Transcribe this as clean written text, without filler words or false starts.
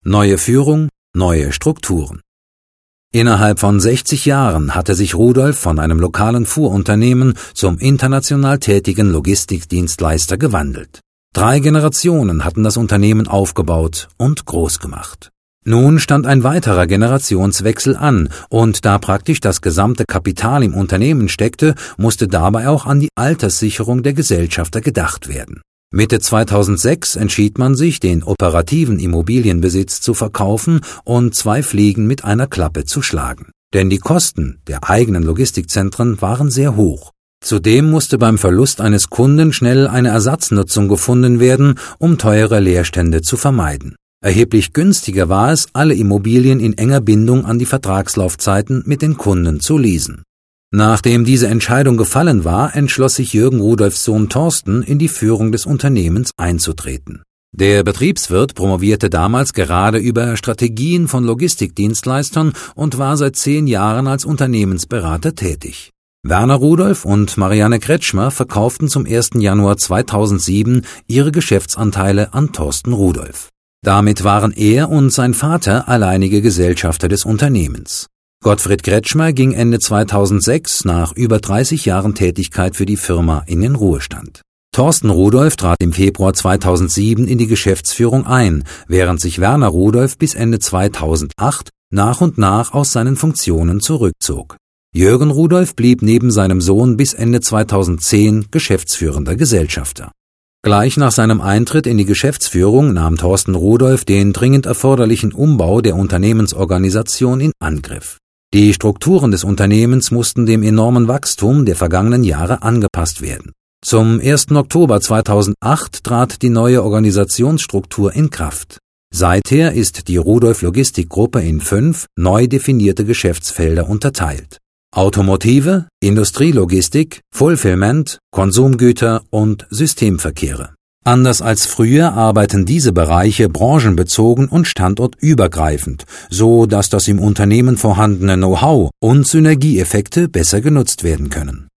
Neue Führung, neue Strukturen. Innerhalb von 60 Jahren hatte sich Rudolf von einem lokalen Fuhrunternehmen zum international tätigen Logistikdienstleister gewandelt. 3 Generationen hatten das Unternehmen aufgebaut und groß gemacht. Nun stand ein weiterer Generationswechsel an, und da praktisch das gesamte Kapital im Unternehmen steckte, musste dabei auch an die Alterssicherung der Gesellschafter gedacht werden. Mitte 2006 entschied man sich, den operativen Immobilienbesitz zu verkaufen und 2 Fliegen mit einer Klappe zu schlagen. Denn die Kosten der eigenen Logistikzentren waren sehr hoch. Zudem musste beim Verlust eines Kunden schnell eine Ersatznutzung gefunden werden, um teure Leerstände zu vermeiden. Erheblich günstiger war es, alle Immobilien in enger Bindung an die Vertragslaufzeiten mit den Kunden zu leasen. Nachdem diese Entscheidung gefallen war, entschloss sich Jürgen Rudolfs Sohn Thorsten, in die Führung des Unternehmens einzutreten. Der Betriebswirt promovierte damals gerade über Strategien von Logistikdienstleistern und war seit 10 Jahren als Unternehmensberater tätig. Werner Rudolf und Marianne Kretschmer verkauften zum 1. Januar 2007 ihre Geschäftsanteile an Thorsten Rudolf. Damit waren er und sein Vater alleinige Gesellschafter des Unternehmens. Gottfried Kretschmer ging Ende 2006 nach über 30 Jahren Tätigkeit für die Firma in den Ruhestand. Thorsten Rudolf trat im Februar 2007 in die Geschäftsführung ein, während sich Werner Rudolf bis Ende 2008 nach und nach aus seinen Funktionen zurückzog. Jürgen Rudolf blieb neben seinem Sohn bis Ende 2010 geschäftsführender Gesellschafter. Gleich nach seinem Eintritt in die Geschäftsführung nahm Thorsten Rudolf den dringend erforderlichen Umbau der Unternehmensorganisation in Angriff. Die Strukturen des Unternehmens mussten dem enormen Wachstum der vergangenen Jahre angepasst werden. Zum 1. Oktober 2008 trat die neue Organisationsstruktur in Kraft. Seither ist die Rudolf Logistikgruppe in 5 neu definierte Geschäftsfelder unterteilt: Automotive, Industrielogistik, Fulfillment, Konsumgüter und Systemverkehre. Anders als früher arbeiten diese Bereiche branchenbezogen und standortübergreifend, so dass das im Unternehmen vorhandene Know-how und Synergieeffekte besser genutzt werden können.